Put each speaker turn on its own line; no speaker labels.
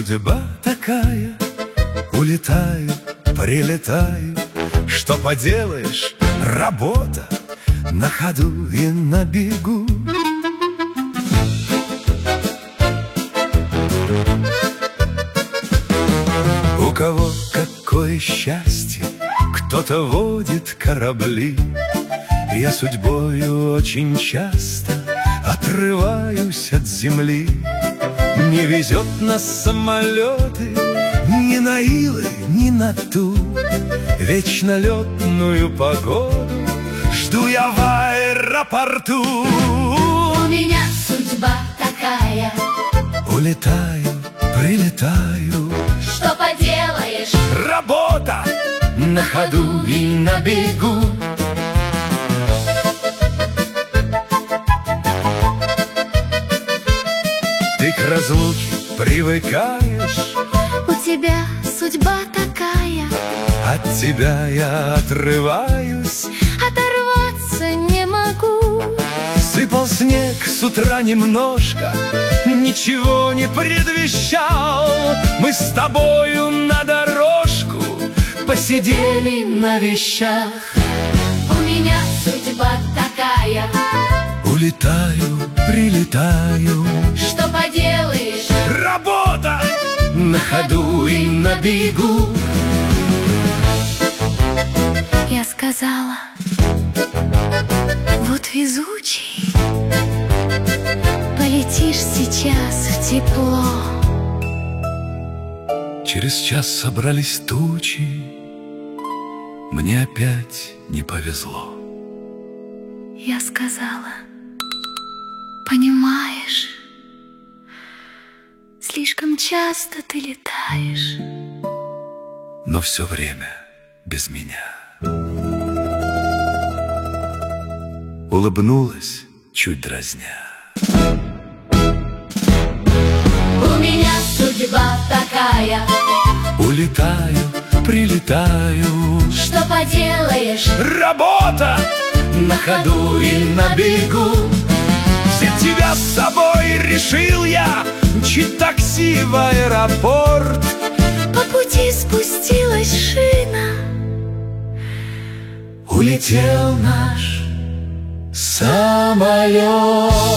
судьба такая, улетаю, прилетаю. Что поделаешь, работа, на ходу и на бегу. У кого какое счастье, кто-то водит корабли. Я судьбою очень часто отрываюсь от земли. Не везет на самолеты, ни на Илы, ни на ту вечно летную погоду жду я в аэропорту.
У меня судьба такая,
улетаю, прилетаю.
что поделаешь,
Работа на ходу и на бегу. Ты к разлуке привыкаешь,
у тебя судьба такая,
от тебя я отрываюсь.
оторваться не могу.
Сыпал снег с утра немножко, ничего не предвещал. Мы с тобою на дорожку посидели на вещах.
У меня судьба такая,
Улетаю, прилетаю.
что поделаешь,
Работа на ходу и на бегу.
я сказала, вот везучий, полетишь сейчас в тепло.
Через час собрались тучи, мне опять не повезло.
Я сказала, понимаешь, слишком часто ты летаешь.
Но все время без меня. Улыбнулась, чуть дразня.
У меня судьба такая,
Улетаю, прилетаю.
что поделаешь,
Работа на ходу и на бегу. Взять тебя с собой решил я, мчит такси в аэропорт.
по пути спустилась шина.
Улетел наш самолет.